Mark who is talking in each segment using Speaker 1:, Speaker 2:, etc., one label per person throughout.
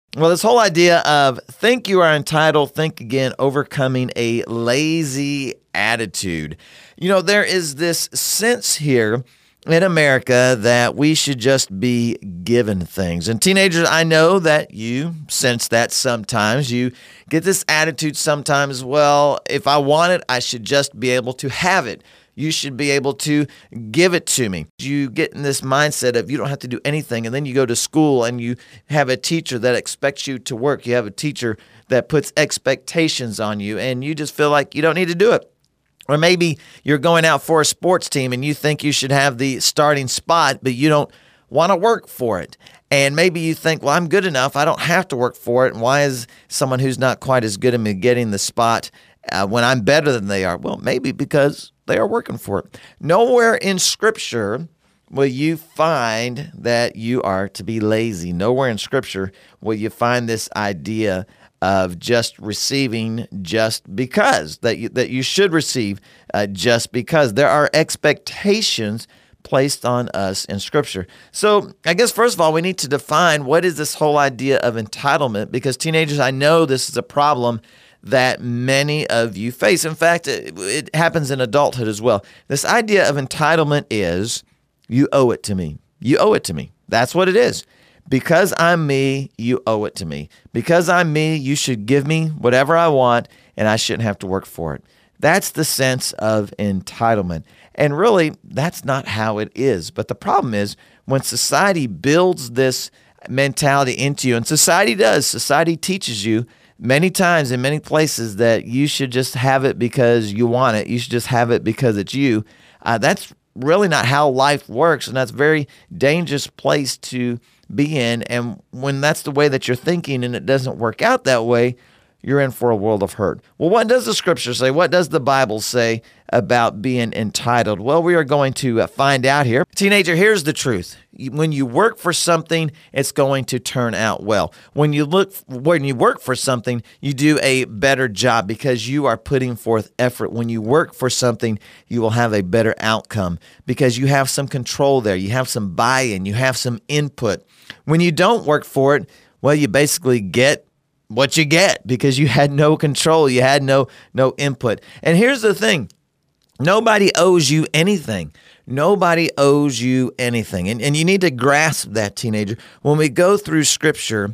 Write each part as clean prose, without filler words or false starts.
Speaker 1: Well, this whole idea of think you are entitled, think again, overcoming a lazy attitude. There is this sense here in America that we should just be given things. And teenagers, I know that you sense that sometimes. You get this attitude sometimes, well, if I want it, I should just be able to have it. You should be able to give it to me. You get in this mindset of you don't have to do anything, and then you go to school and you have a teacher that expects you to work. You have a teacher that puts expectations on you, and you just feel like you don't need to do it. Or maybe you're going out for a sports team and you think you should have the starting spot, but you don't want to work for it. And maybe you think, well, I'm good enough. I don't have to work for it. And why is someone who's not quite as good at me getting the spot when I'm better than they are? Well, maybe because they are working for it. Nowhere in Scripture will you find that you are to be lazy. Nowhere in Scripture will you find this idea of just receiving just because, that you should receive just because. There are expectations placed on us in Scripture. So I guess first of all, we need to define what is this whole idea of entitlement, because teenagers, I know this is a problem that many of you face. In fact, it happens in adulthood as well. This idea of entitlement is, you owe it to me. You owe it to me. That's what it is. Because I'm me, you owe it to me. Because I'm me, you should give me whatever I want, and I shouldn't have to work for it. That's the sense of entitlement. And really, that's not how it is. But the problem is, when society builds this mentality into you, and society teaches you many times in many places that you should just have it because you want it. You should just have it because it's you. That's really not how life works, and that's a very dangerous place to be in. And when that's the way that you're thinking and it doesn't work out that way, you're in for a world of hurt. Well, what does the Scripture say? What does the Bible say about being entitled? Well, we are going to find out here. Teenager, here's the truth. When you work for something, it's going to turn out well. When you work for something, you do a better job because you are putting forth effort. When you work for something, you will have a better outcome because you have some control there. You have some buy-in. You have some input. When you don't work for it, well, you basically get what you get because you had no control. You had no input. And here's the thing. Nobody owes you anything. Nobody owes you anything. And you need to grasp that, teenager. When we go through Scripture,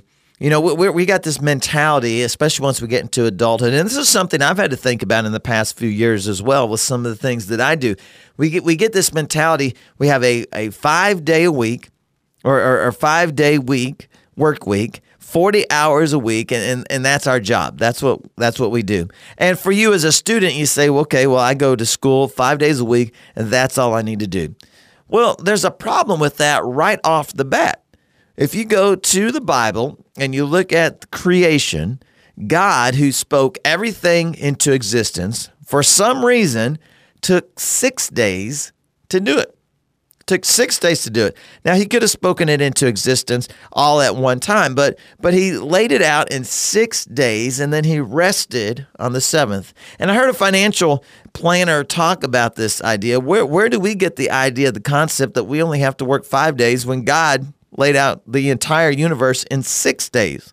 Speaker 1: we got this mentality, especially once we get into adulthood. And this is something I've had to think about in the past few years as well with some of the things that I do. We get this mentality. We have a 5-day a week or 5-day week, work week, 40 hours a week, and that's our job. That's what we do. And for you as a student, you say, well, okay, I go to school 5 days a week, and that's all I need to do. Well, there's a problem with that right off the bat. If you go to the Bible and you look at creation, God, who spoke everything into existence, for some reason, took 6 days to do it. Took 6 days to do it. Now, he could have spoken it into existence all at one time, but he laid it out in 6 days, and then he rested on the seventh. And I heard a financial planner talk about this idea. Where do we get the idea, the concept that we only have to work 5 days when God laid out the entire universe in 6 days?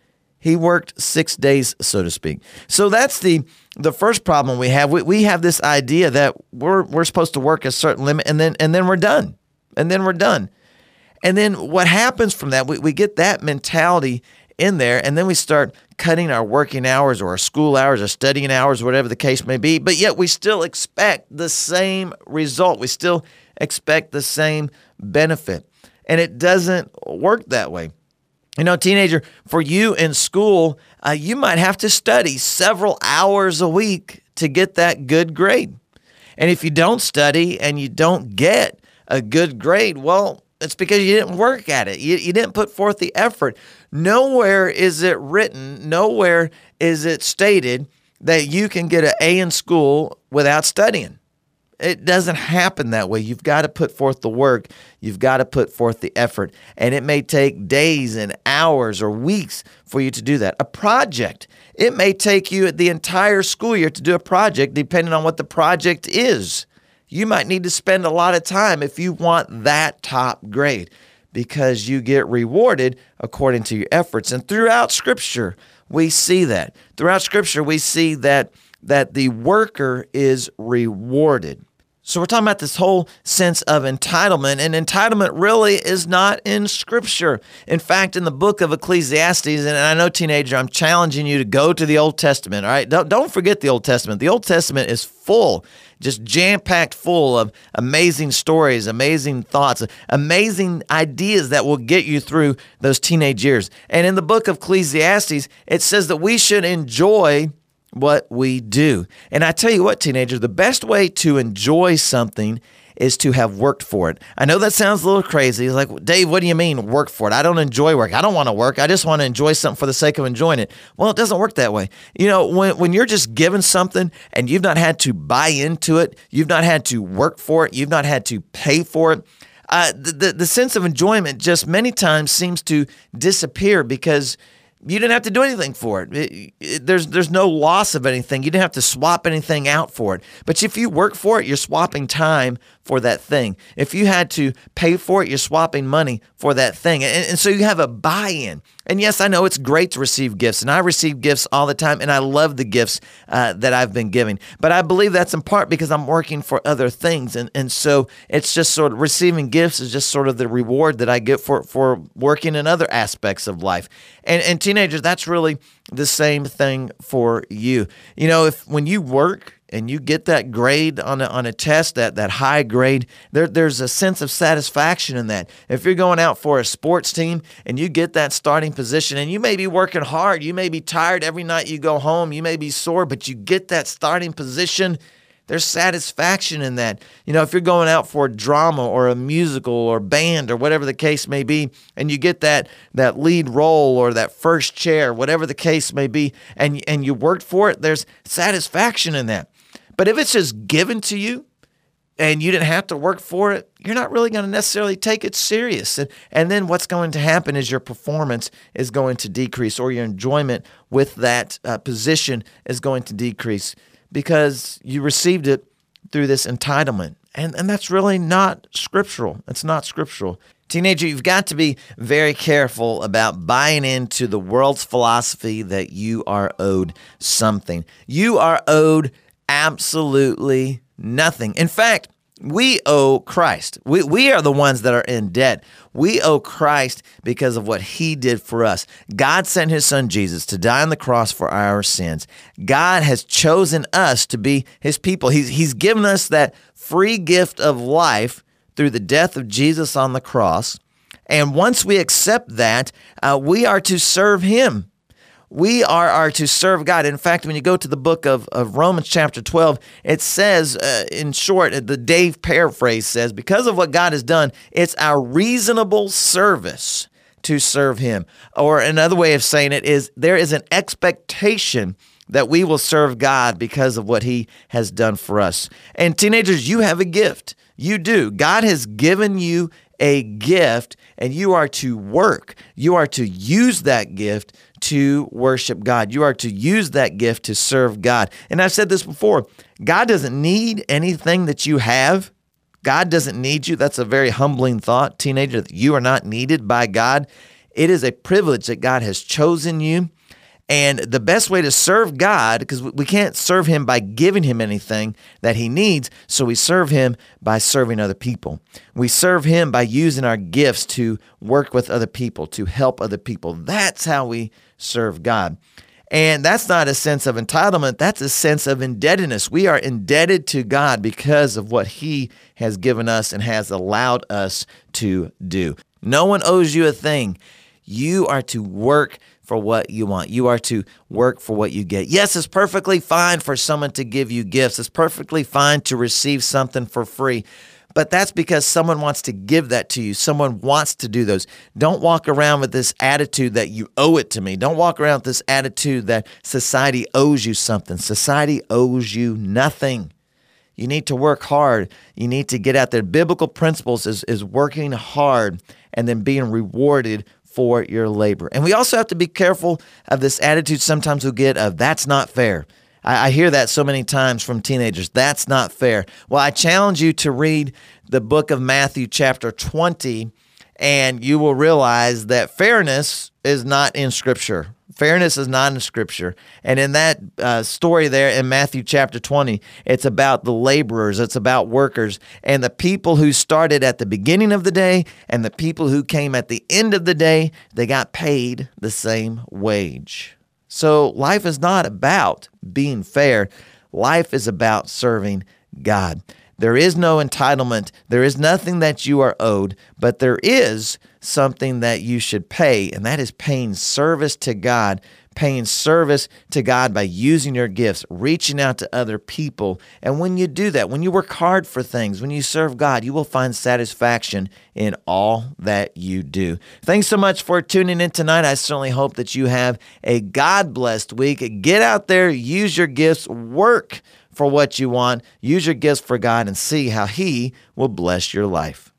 Speaker 1: He worked 6 days, so to speak. So that's the first problem we have. We have this idea that we're supposed to work a certain limit, and then we're done. And then we're done. And then what happens from that, we get that mentality in there, and then we start cutting our working hours or our school hours or studying hours, whatever the case may be, but yet we still expect the same result. We still expect the same benefit. And it doesn't work that way. Teenager, for you in school, you might have to study several hours a week to get that good grade. And if you don't study and you don't get a good grade, well, it's because you didn't work at it. You didn't put forth the effort. Nowhere is it written, nowhere is it stated that you can get an A in school without studying. It doesn't happen that way. You've got to put forth the work. You've got to put forth the effort. And it may take days and hours or weeks for you to do that. A project, it may take you the entire school year to do a project depending on what the project is. You might need to spend a lot of time if you want that top grade. because you get rewarded according to your efforts. And throughout Scripture, we see that. Throughout Scripture, we see that the worker is rewarded. So we're talking about this whole sense of entitlement, and entitlement really is not in Scripture. In fact, in the book of Ecclesiastes, and I know, teenager, I'm challenging you to go to the Old Testament, all right? Don't forget the Old Testament. The Old Testament is full, just jam-packed full of amazing stories, amazing thoughts, amazing ideas that will get you through those teenage years. And in the book of Ecclesiastes, it says that we should enjoy what we do. And I tell you what, teenagers, the best way to enjoy something is to have worked for it. I know that sounds a little crazy. It's like, Dave, what do you mean work for it? I don't enjoy work. I don't want to work. I just want to enjoy something for the sake of enjoying it. Well, it doesn't work that way. You know, when you're just given something and you've not had to buy into it, you've not had to work for it, you've not had to pay for it, the sense of enjoyment just many times seems to disappear because you didn't have to do anything for it. There's no loss of anything. You didn't have to swap anything out for it. But if you work for it, you're swapping time for that thing. If you had to pay for it, you're swapping money for that thing. And so you have a buy-in. And yes, I know it's great to receive gifts, and I receive gifts all the time, and I love the gifts that I've been giving. But I believe that's in part because I'm working for other things. And so it's just sort of receiving gifts is just sort of the reward that I get for working in other aspects of life. And teenagers, that's really the same thing for you. You know, when you work and you get that grade on a test, that high grade, there's a sense of satisfaction in that. If you're going out for a sports team and you get that starting position, and you may be working hard, you may be tired every night you go home, you may be sore, but you get that starting position, there's satisfaction in that. You know, if you're going out for a drama or a musical or band or whatever the case may be, and you get that lead role or that first chair, whatever the case may be, and you worked for it, there's satisfaction in that. But if it's just given to you and you didn't have to work for it, you're not really going to necessarily take it serious. And then what's going to happen is your performance is going to decrease, or your enjoyment with that position is going to decrease because you received it through this entitlement. And that's really not scriptural. It's not scriptural. Teenager, you've got to be very careful about buying into the world's philosophy that you are owed something. You are owed absolutely nothing. In fact, we owe Christ. We are the ones that are in debt. We owe Christ because of what he did for us. God sent his son Jesus to die on the cross for our sins. God has chosen us to be his people. He's given us that free gift of life through the death of Jesus on the cross. And once we accept that, we are to serve him. We are to serve God. In fact, when you go to the book of Romans chapter 12, it says, in short, the Dave paraphrase says, because of what God has done, it's our reasonable service to serve him. Or another way of saying it is there is an expectation that we will serve God because of what he has done for us. And teenagers, you have a gift. You do. God has given you a gift, and you are to work. You are to use that gift to worship God. You are to use that gift to serve God. And I've said this before, God doesn't need anything that you have. God doesn't need you. That's a very humbling thought, teenager, that you are not needed by God. It is a privilege that God has chosen you. And the best way to serve God, because we can't serve him by giving him anything that he needs, so we serve him by serving other people. We serve him by using our gifts to work with other people, to help other people. That's how we serve God. And that's not a sense of entitlement. That's a sense of indebtedness. We are indebted to God because of what he has given us and has allowed us to do. No one owes you a thing. You are to work for what you want. You are to work for what you get. Yes, it's perfectly fine for someone to give you gifts. It's perfectly fine to receive something for free. But that's because someone wants to give that to you. Someone wants to do those. Don't walk around with this attitude that you owe it to me. Don't walk around with this attitude that society owes you something. Society owes you nothing. You need to work hard. You need to get out there. Biblical principles is working hard and then being rewarded for your labor. And we also have to be careful of this attitude sometimes we get of, that's not fair. I hear that so many times from teenagers. That's not fair. Well, I challenge you to read the book of Matthew chapter 20 and you will realize that fairness is not in Scripture. Fairness is not in Scripture. And in that story there in Matthew chapter 20, it's about the laborers, it's about workers, and the people who started at the beginning of the day and the people who came at the end of the day, they got paid the same wage. So life is not about being fair. Life is about serving God. There is no entitlement. There is nothing that you are owed, but there is something that you should pay, and that is paying service to God, paying service to God by using your gifts, reaching out to other people. And when you do that, when you work hard for things, when you serve God, you will find satisfaction in all that you do. Thanks so much for tuning in tonight. I certainly hope that you have a God-blessed week. Get out there, use your gifts, work for what you want, use your gifts for God, and see how He will bless your life.